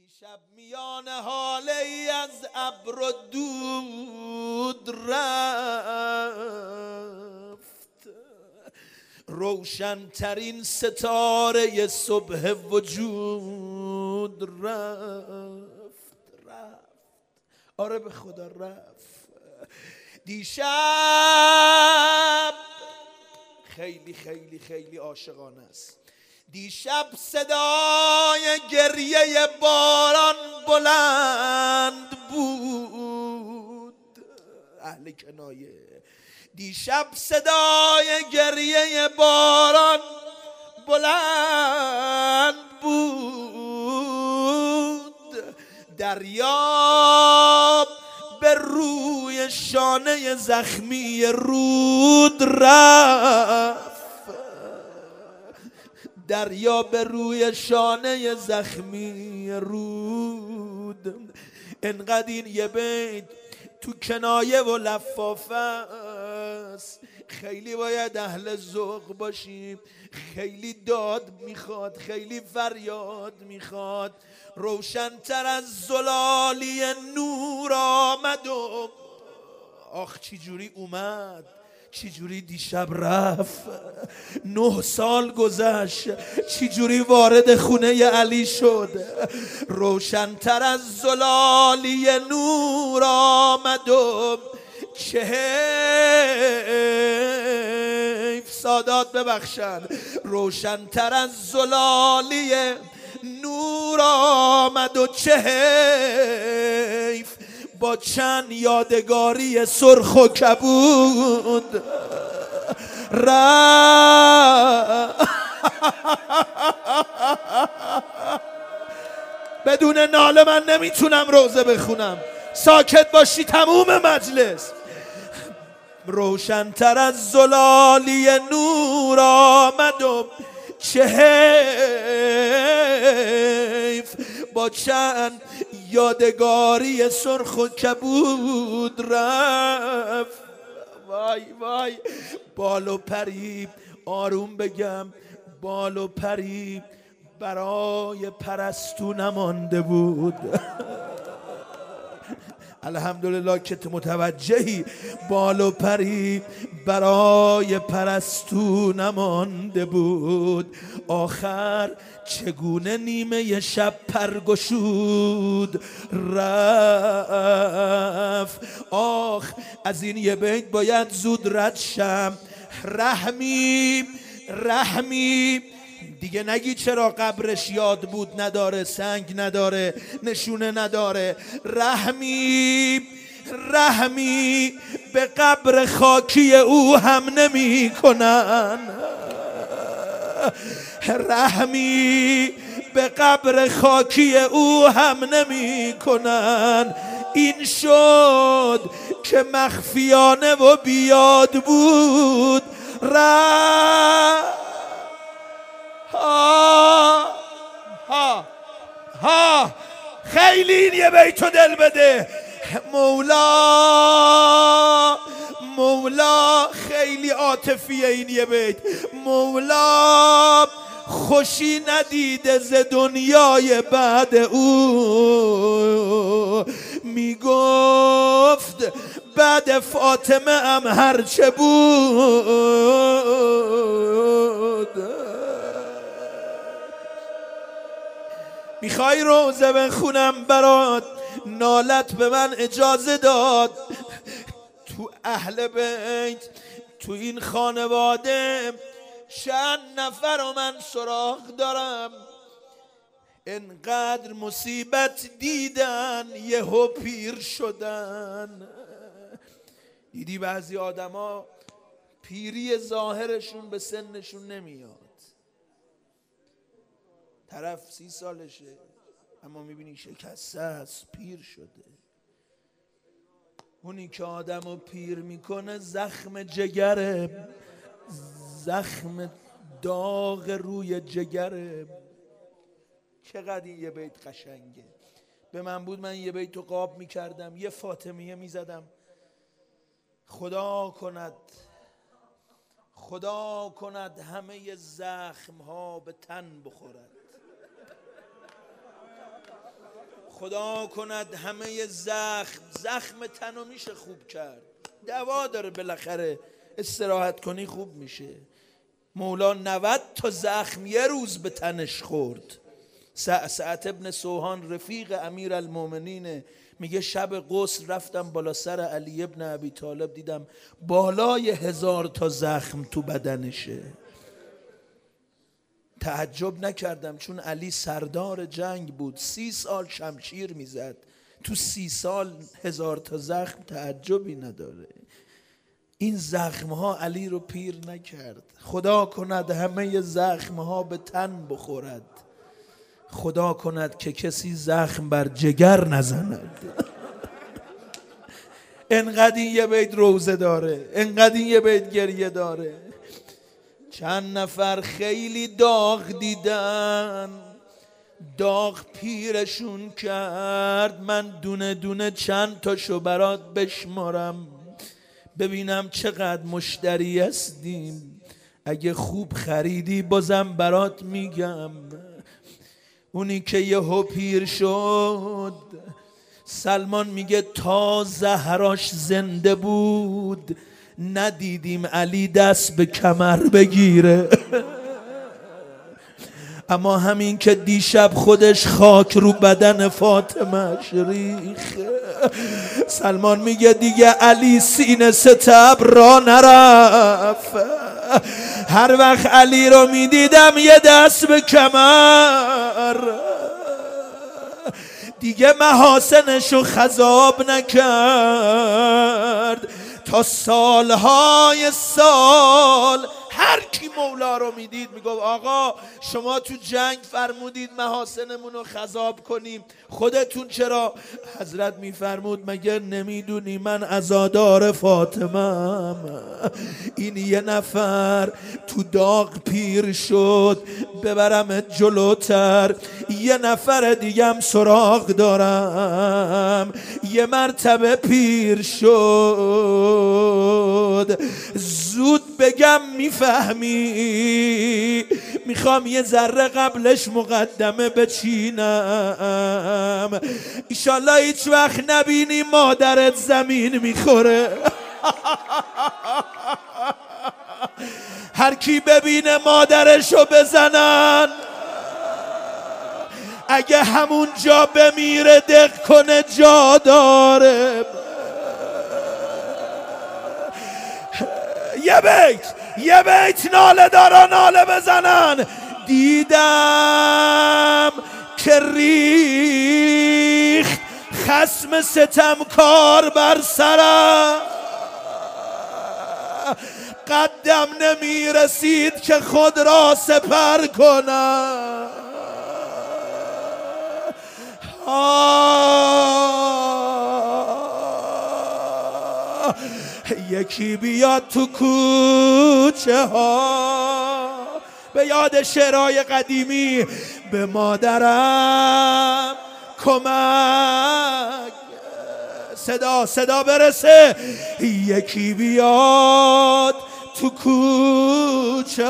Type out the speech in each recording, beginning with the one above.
دیشب میان حاله از ابر و دود رفت، روشن‌ترین ستاره صبح وجود رفت. آره به خدا رفت. دیشب خیلی خیلی خیلی عاشقانه است. دیشب صدای گریه باران بلند بود. اهل کنایه. دیشب صدای گریه باران بلند بود. دریا به روی شانه زخمی رود رفت. دریا به روی شانه زخمی رود. انقدر این یه بیت تو کنایه و لفافه است. خیلی باید اهل ذوق باشیم. خیلی داد میخواد، خیلی فریاد میخواد. روشن‌تر از زلالی نور آمد و آخ چی جوری اومد، چی جوری دیشب رفت. 9 سال گذشت، چی جوری وارد خونه علی شد. روشن‌تر از زلالی نور آمد و چه حیف. سادات ببخشن. روشن‌تر از زلالی نور آمد و چه حیف. با چند یادگاری سرخ و کبود بدون ناله من نمیتونم روزه بخونم. ساکت باشی تموم مجلس. روشن‌تر از زلالی نور آمد و چه حیف. با چند یادگاری سرخ و کبود رفت. وای وای. بال و پری، آروم بگم، بال و پری برای پرستو نمانده بود. الحمدلله که متوجهی. بال و پری برای پرستو نمانده بود. آخر چگونه نیمه شب پرگشود رفت. آخ از این یه بیت باید زود رد شم. رحمی دیگه نگی چرا قبرش یاد بود نداره، سنگ نداره، نشونه نداره. رحمی به قبر خاکی او هم نمی کنن. رحمی به قبر خاکی او هم نمی کنن. این شد که مخفیانه و بیاد بود خیلی این یه بیتو دل بده. مولا خیلی عاطفیه این یه بیت. مولا خوشی ندیده ز دنیای بعد او. میگفت بعد فاطمه هم هرچه بود. میخوای روزه بخونم برات؟ نالت به من اجازه داد. تو اهل بیت، تو این خانواده چند نفر و من سراغ دارم انقدر مصیبت دیدن یهو پیر شدن. دیدی بعضی آدما پیری ظاهرشون به سنشون نمیاد. طرف 30 سالشه اما میبینی شکسته است، پیر شده. اونی که آدمو پیر میکنه زخم جگره، زخم داغ روی جگره. چقدر این یه بیت قشنگه. به من بود من یه بیتو قاب میکردم، یه فاطمیه میزدم. خدا کند همه زخم ها به تن بخورد. خدا کند همه زخم تنو میشه خوب کرد، دوا داره بالاخره، استراحت کنی خوب میشه. مولا 90 تا زخم یه روز به تنش خورد. سعد ابن سوهان رفیق امیر المومنینه، میگه شب غسل رفتم بالا سر علی ابن ابی طالب، دیدم بالای 1000 تا زخم تو بدنشه. تعجب نکردم چون علی سردار جنگ بود، 30 سال شمشیر میزد، تو 30 سال 1000 تا زخم تعجبی نداره. این زخمها علی رو پیر نکرد. خدا کند همه زخمها به تن بخورد، خدا کند که کسی زخم بر جگر نزند. انقدر این یه بیت روزه داره، انقدر این یه بیت گریه داره. چند نفر خیلی داغ دیدن، داغ پیرشون کرد، من دونه دونه چند تاشو برات بشمارم ببینم چقدر مشتری هستیم، اگه خوب خریدی بازم برات میگم. اونی که یهو پیر شد، سلمان میگه تا زهراش زنده بود ندیدیم علی دست به کمر بگیره. اما همین که دیشب خودش خاک رو بدن فاطمه ریخ، سلمان میگه دیگه علی سینه ستبر را نرفت. هر وقت علی رو میدیدم یه دست به کمر، دیگه محاسنشو خضاب نکرد. تا سالهای سال هر کی مولا رو میدید میگفت آقا شما تو جنگ فرمودید محاسنمون رو خضاب کنیم، خودتون چرا؟ حضرت میفرمود مگه نمیدونی من عزادار فاطمه‌ام؟ این یه نفر تو داغ پیر شد ببرم جلوتر، یه نفر دیگم سراغ دارم، یه مرتبه پیر شد. زود بگم میفهمی، میخوام یه ذره قبلش مقدمه بچینم، ایشالله هیچ وقت نبینی مادرت زمین میخوره. هر کی ببینه مادرشو بزنن، اگه همون جا بمیره دق کنه جا داره. یه بیت ناله دارا ناله بزنن. دیدم که ریخت خصم ستمکار بر سرم، قدم نمی رسید که خود را سپر کنم. یکی بیاد تو کوچه ها، به یاد شعرهای قدیمی، به مادرم کمک، صدا برسه. یکی بیاد تو کوچه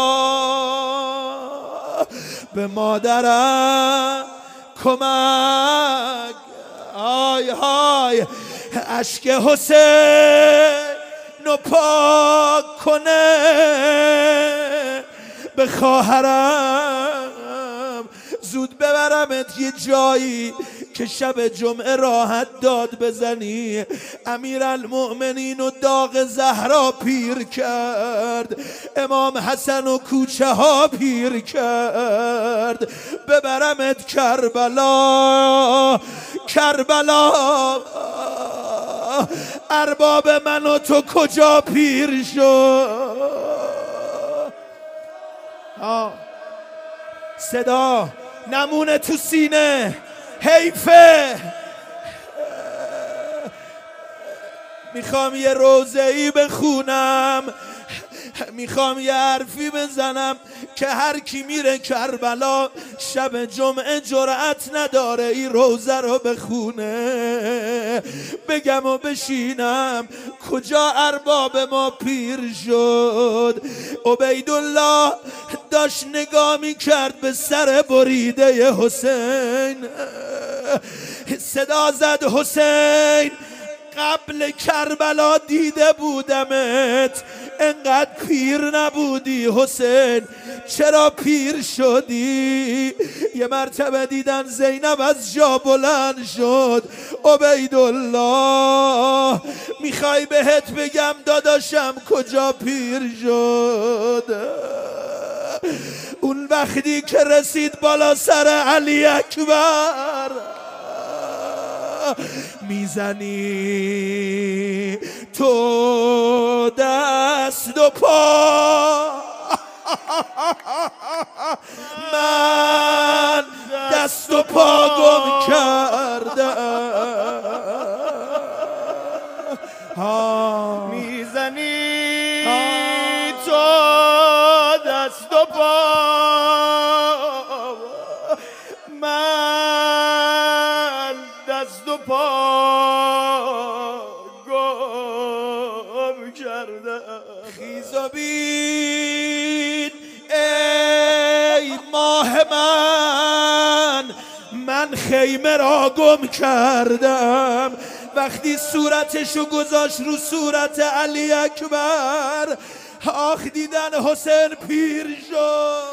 ها، به مادرم کمک. آی های اشک حسین نو پاک کنه، به خواهرم زود ببرمت یه جایی که شب جمعه راحت داد بزنی. امیرالمؤمنین و داغ زهرا پیر کرد، امام حسن و کوچه ها پیر کرد، ببرمت کربلا. ارباب من و تو کجا پیر شد؟ صدا نمونه تو سینه، حیفه. میخوام یه روزه‌ای بخونم، میخوام یه حرفی بزنم که هر کی میره کربلا شب جمعه جرأت نداره این روزه رو بخونه. بگم و بشینم کجا ارباب ما پیر شد. عبیدالله داشت نگاه میکرد به سر بریده حسین، صدا زد حسین قبل کربلا دیده بودمت، انقدر پیر نبودی حسین، چرا پیر شدی؟ یه مرتبه دیدن زینب از جا بلند شد. عبیدالله میخوای بهت بگم داداشم کجا پیر شد؟ اون وقتی که رسید بالا سر علی اکبر، میزنی تو دست و پا، من دست و پا گم کردم. میزنی تو دست و پا، من دست و پا گم کردم. خیز و بین ای ماه من خیمه را گم کردم. وقتی صورتشو گذاشت رو صورت علی اکبر، آخ دیدن حسین پیر شد.